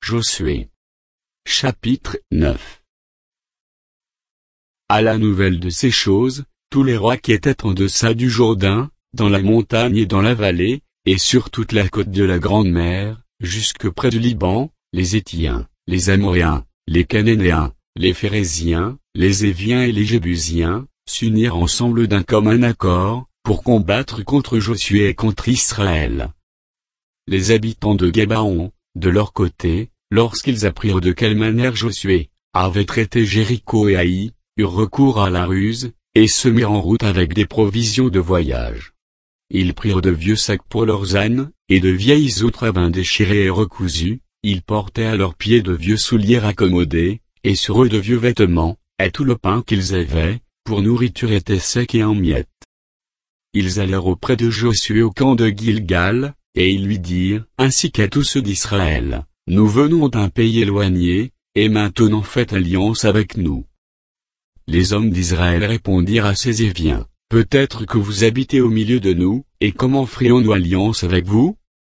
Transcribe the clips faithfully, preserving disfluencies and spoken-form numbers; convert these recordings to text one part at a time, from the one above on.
Josué. Chapitre neuf. À la nouvelle de ces choses, tous les rois qui étaient en deçà du Jourdain, dans la montagne et dans la vallée, et sur toute la côte de la Grande Mer, jusque près du Liban, les Héthiens, les Amoréens, les Cananéens, les Phéréziens, les Éviens et les Jébusiens, s'unirent ensemble d'un commun accord, pour combattre contre Josué et contre Israël. Les habitants de Gabaon, de leur côté, lorsqu'ils apprirent de quelle manière Josué avait traité Jéricho et Haï, eurent recours à la ruse, et se mirent en route avec des provisions de voyage. Ils prirent de vieux sacs pour leurs ânes, et de vieilles outres à vin déchirées et recousues, ils portaient à leurs pieds de vieux souliers raccommodés, et sur eux de vieux vêtements, et tout le pain qu'ils avaient, pour nourriture était sec et en miettes. Ils allèrent auprès de Josué au camp de Gilgal, et ils lui dirent, ainsi qu'à tous ceux d'Israël, nous venons d'un pays éloigné, et maintenant faites alliance avec nous. Les hommes d'Israël répondirent à ces Éviens, peut-être que vous habitez au milieu de nous, et comment ferions-nous alliance avec vous?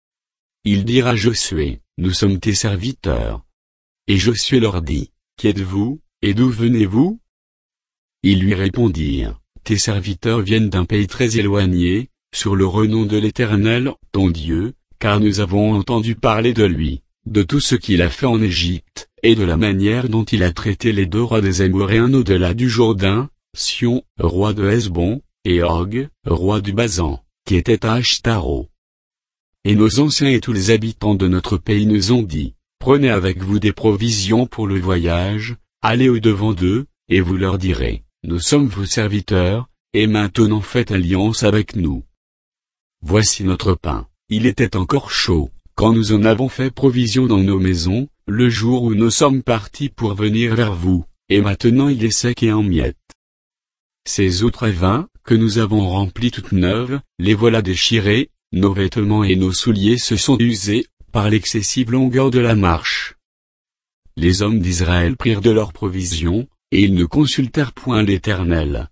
Ils dirent à Josué, nous sommes tes serviteurs. Et Josué leur dit, qui êtes-vous, et d'où venez-vous? Ils lui répondirent, tes serviteurs viennent d'un pays très éloigné, sur le renom de l'Éternel, ton Dieu, car nous avons entendu parler de lui, de tout ce qu'il a fait en Égypte, et de la manière dont il a traité les deux rois des Amoréens au-delà du Jourdain, Sion, roi de Hesbon, et Og, roi du Basan, qui était à Ashtaro. Et nos anciens et tous les habitants de notre pays nous ont dit, prenez avec vous des provisions pour le voyage, allez au-devant d'eux, et vous leur direz, nous sommes vos serviteurs, et maintenant faites alliance avec nous. Voici notre pain, il était encore chaud, quand nous en avons fait provision dans nos maisons, le jour où nous sommes partis pour venir vers vous, et maintenant il est sec et en miettes. Ces outres et vins, que nous avons remplis toutes neuves, les voilà déchirés, nos vêtements et nos souliers se sont usés, par l'excessive longueur de la marche. Les hommes d'Israël prirent de leurs provisions, et ils ne consultèrent point l'Éternel.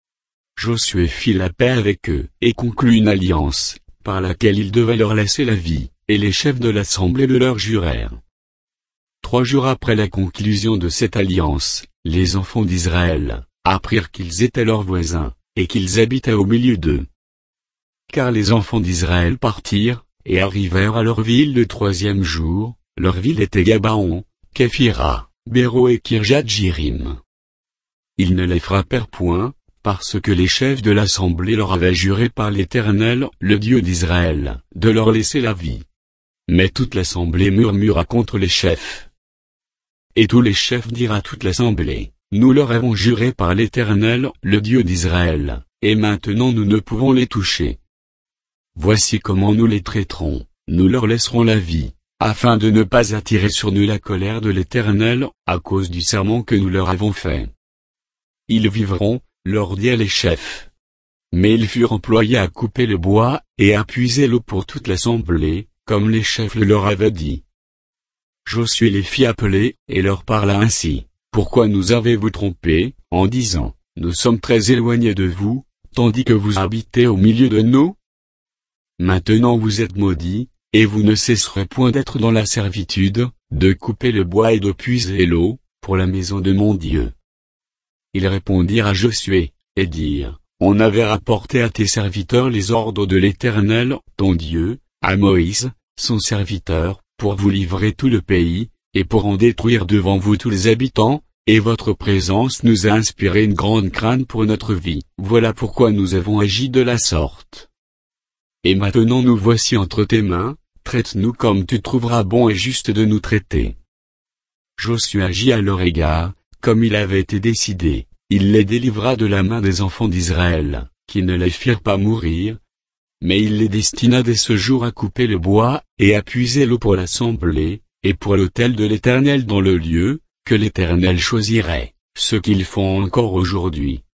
Josué fit la paix avec eux, et conclut une alliance, par laquelle il devait leur laisser la vie, et les chefs de l'assemblée le leur jurèrent. Trois jours après la conclusion de cette alliance, les enfants d'Israël apprirent qu'ils étaient leurs voisins, et qu'ils habitaient au milieu d'eux. Car les enfants d'Israël partirent, et arrivèrent à leur ville le troisième jour, leur ville était Gabaon, Képhira, Béro et Kirjat-Jérim. Ils ne les frappèrent point, parce que les chefs de l'assemblée leur avaient juré par l'Éternel, le Dieu d'Israël, de leur laisser la vie. Mais toute l'assemblée murmura contre les chefs. Et tous les chefs dirent à toute l'assemblée, nous leur avons juré par l'Éternel, le Dieu d'Israël, et maintenant nous ne pouvons les toucher. Voici comment nous les traiterons, nous leur laisserons la vie, afin de ne pas attirer sur nous la colère de l'Éternel, à cause du serment que nous leur avons fait. Ils vivront, leur dirent les chefs. Mais ils furent employés à couper le bois, et à puiser l'eau pour toute l'assemblée, comme les chefs le leur avaient dit. Josué les fit appeler, et leur parla ainsi, pourquoi nous avez-vous trompés, en disant, nous sommes très éloignés de vous, tandis que vous habitez au milieu de nous? Maintenant vous êtes maudits, et vous ne cesserez point d'être dans la servitude, de couper le bois et de puiser l'eau, pour la maison de mon Dieu. Ils répondirent à Josué, et dirent, on avait rapporté à tes serviteurs les ordres de l'Éternel, ton Dieu, à Moïse, son serviteur, pour vous livrer tout le pays, et pour en détruire devant vous tous les habitants, et votre présence nous a inspiré une grande crainte pour notre vie. Voilà pourquoi nous avons agi de la sorte. Et maintenant nous voici entre tes mains, traite-nous comme tu trouveras bon et juste de nous traiter. Josué agit à leur égard, comme il avait été décidé, il les délivra de la main des enfants d'Israël, qui ne les firent pas mourir, mais il les destina dès ce jour à couper le bois, et à puiser l'eau pour l'assemblée, et pour l'autel de l'Éternel dans le lieu, que l'Éternel choisirait, ce qu'ils font encore aujourd'hui.